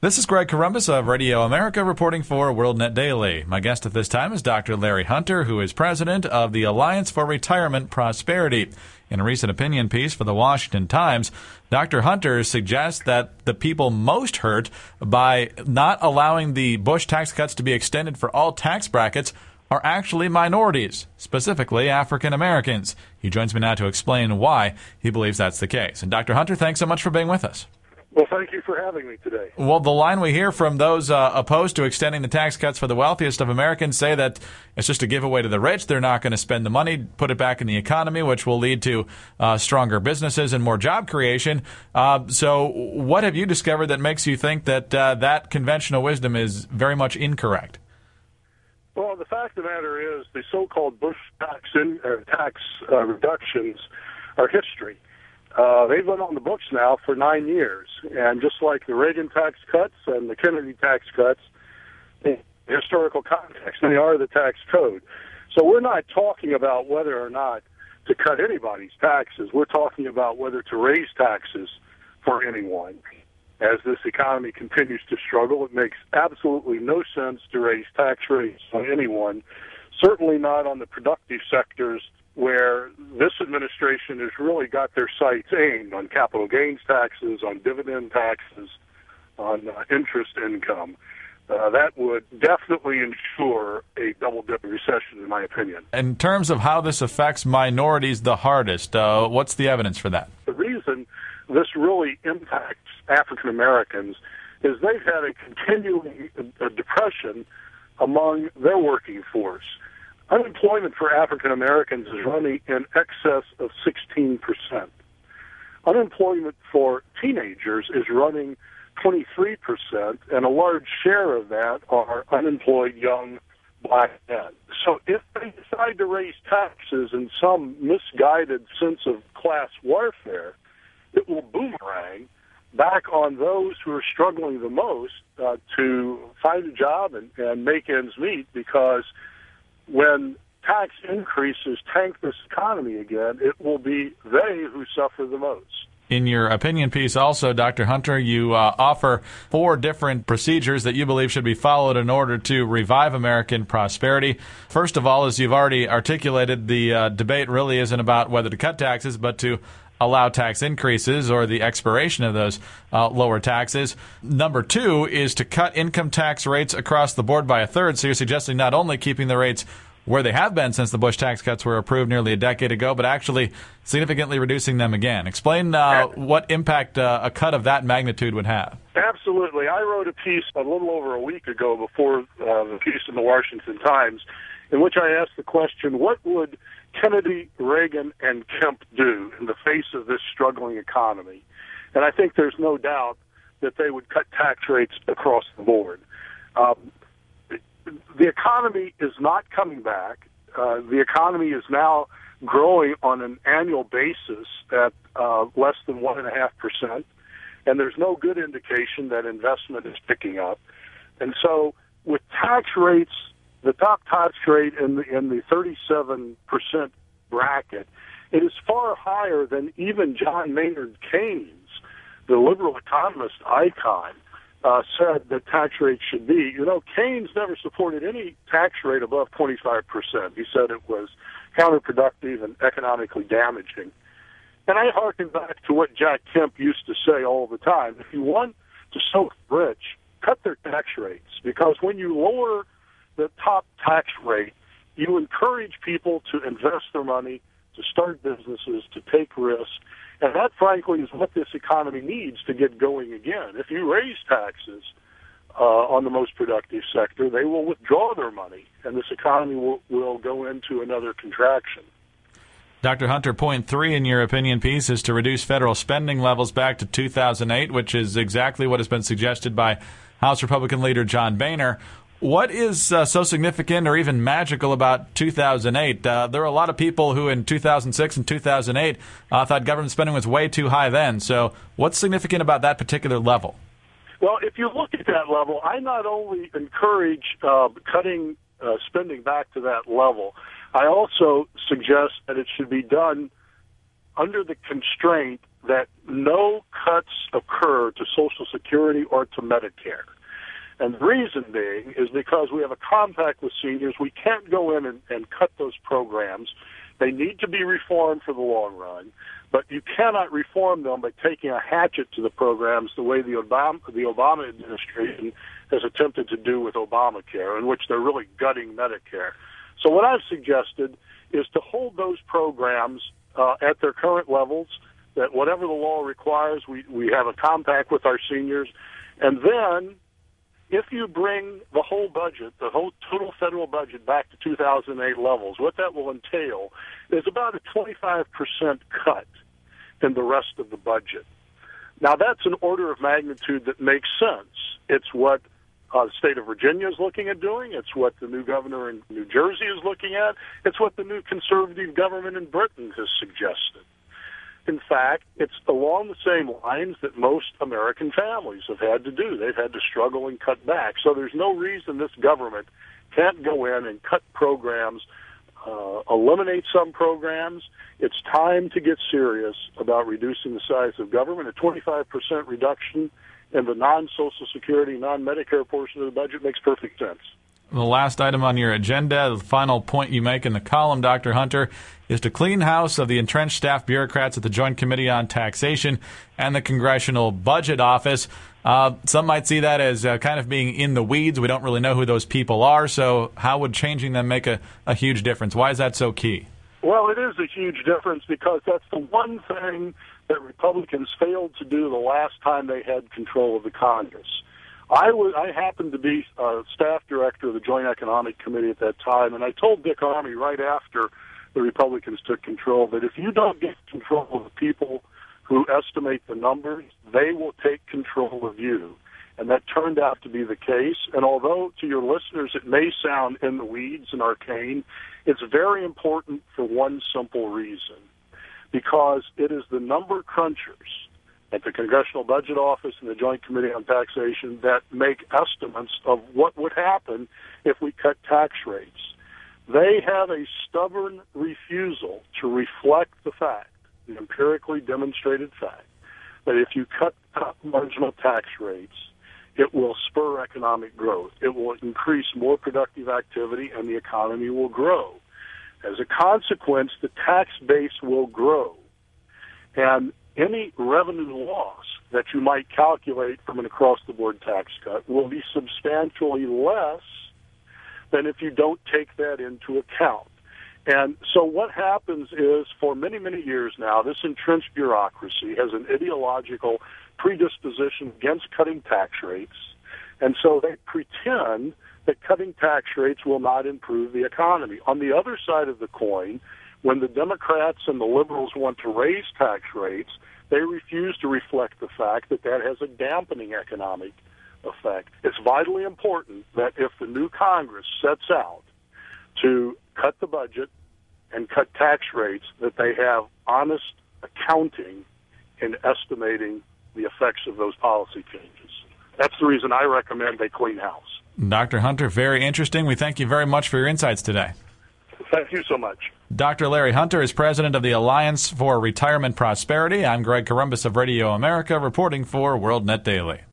This is Greg Corombos of Radio America reporting for WorldNet Daily. My guest at this time is Dr. Larry Hunter, who is president of the Alliance for Retirement Prosperity. In a recent opinion piece for the Washington Times, Dr. Hunter suggests that the people most hurt by not allowing the Bush tax cuts to be extended for all tax brackets are actually minorities, specifically African Americans. He joins me now to explain why he believes that's the case. And Dr. Hunter, thanks so much for being with us. Well, thank you for having me today. Well, the line we hear from those opposed to extending the tax cuts for the wealthiest of Americans say that it's just a giveaway to the rich. They're not going to spend the money, put it back in the economy, which will lead to stronger businesses and more job creation. So what have you discovered that makes you think that that conventional wisdom is very much incorrect? Well, the fact of the matter is the so-called Bush tax reductions are history. They've been on the books now for 9 years, and just like the Reagan tax cuts and the Kennedy tax cuts, in historical context, they are the tax code. So we're not talking about whether or not to cut anybody's taxes. We're talking about whether to raise taxes for anyone. As this economy continues to struggle, it makes absolutely no sense to raise tax rates on anyone, certainly not on the productive sectors where this administration has really got their sights aimed on capital gains taxes, on dividend taxes, on interest income. That would definitely ensure a double-dip recession, in my opinion. In terms of how this affects minorities the hardest, what's the evidence for that? The reason this really impacts African Americans is they've had a continuing depression among their working force. Unemployment for African Americans is running in excess of 16%. Unemployment for teenagers is running 23%, and a large share of that are unemployed young black men. So if they decide to raise taxes in some misguided sense of class warfare, it will boomerang back on those who are struggling the most to find a job and make ends meet, because when tax increases tank this economy again, it will be they who suffer the most. In your opinion piece also, Dr. Hunter, you offer 4 different procedures that you believe should be followed in order to revive American prosperity. First of all, as you've already articulated, the debate really isn't about whether to cut taxes, but to allow tax increases or the expiration of those lower taxes. Number 2 is to cut income tax rates across the board by a third. So you're suggesting not only keeping the rates where they have been since the Bush tax cuts were approved nearly a decade ago, but actually significantly reducing them again. Explain what impact a cut of that magnitude would have. Absolutely. I wrote a piece a little over a week ago before the piece in the Washington Times in which I asked the question, what would Kennedy, Reagan, and Kemp do in the face of this struggling economy? And I think there's no doubt that they would cut tax rates across the board. The economy is not coming back. The economy is now growing on an annual basis at less than 1.5%, and there's no good indication that investment is picking up. And so with tax rates, the top tax rate in the 37% bracket, it is far higher than even John Maynard Keynes, the liberal economist icon, said that tax rates should be. You know, Keynes never supported any tax rate above 25%. He said it was counterproductive and economically damaging. And I hearken back to what Jack Kemp used to say all the time. If you want to soak the rich, cut their tax rates, because when you lower the top tax rate, you encourage people to invest their money, to start businesses, to take risks. And that, frankly, is what this economy needs to get going again. If you raise taxes on the most productive sector, they will withdraw their money, and this economy will go into another contraction. Dr. Hunter, point 3 in your opinion piece is to reduce federal spending levels back to 2008, which is exactly what has been suggested by House Republican leader John Boehner. What is so significant or even magical about 2008? There are a lot of people who in 2006 and 2008 thought government spending was way too high then. So what's significant about that particular level? Well, if you look at that level, I not only encourage cutting spending back to that level, I also suggest that it should be done under the constraint that no cuts occur to Social Security or to Medicare. And the reason being is because we have a compact with seniors. We can't go in and cut those programs. They need to be reformed for the long run, but you cannot reform them by taking a hatchet to the programs the way the Obama administration has attempted to do with Obamacare, in which they're really gutting Medicare. So what I've suggested is to hold those programs at their current levels, that whatever the law requires, we have a compact with our seniors, and then if you bring the whole budget, the whole total federal budget back to 2008 levels, what that will entail is about a 25% cut in the rest of the budget. Now, that's an order of magnitude that makes sense. It's what the state of Virginia is looking at doing. It's what the new governor in New Jersey is looking at. It's what the new conservative government in Britain has suggested. In fact, it's along the same lines that most American families have had to do. They've had to struggle and cut back. So there's no reason this government can't go in and cut programs, eliminate some programs. It's time to get serious about reducing the size of government. A 25% reduction in the non-Social Security, non-Medicare portion of the budget makes perfect sense. The last item on your agenda, the final point you make in the column, Dr. Hunter, is to clean house of the entrenched staff bureaucrats at the Joint Committee on Taxation and the Congressional Budget Office. Some might see that as kind of being in the weeds. We don't really know who those people are, so how would changing them make a huge difference? Why is that so key? Well, it is a huge difference because that's the one thing that Republicans failed to do the last time they had control of the Congress. I happened to be staff director of the Joint Economic Committee at that time, and I told Dick Armey right after the Republicans took control that if you don't get control of the people who estimate the numbers, they will take control of you. And that turned out to be the case. And although to your listeners it may sound in the weeds and arcane, it's very important for one simple reason, because it is the number crunchers at the Congressional Budget Office and the Joint Committee on Taxation that make estimates of what would happen if we cut tax rates. They have a stubborn refusal to reflect the fact, the empirically demonstrated fact, that if you cut marginal tax rates, it will spur economic growth. It will increase more productive activity, and the economy will grow. As a consequence, the tax base will grow. And any revenue loss that you might calculate from an across-the-board tax cut will be substantially less than if you don't take that into account. And so what happens is, for many, many years now, this entrenched bureaucracy has an ideological predisposition against cutting tax rates, and so they pretend that cutting tax rates will not improve the economy. On the other side of the coin, when the Democrats and the liberals want to raise tax rates, they refuse to reflect the fact that that has a dampening economic effect. It's vitally important that if the new Congress sets out to cut the budget and cut tax rates, that they have honest accounting in estimating the effects of those policy changes. That's the reason I recommend they clean house. Dr. Hunter, very interesting. We thank you very much for your insights today. Thank you so much. Dr. Larry Hunter is president of the Alliance for Retirement Prosperity. I'm Greg Corombos of Radio America, reporting for WorldNet Daily.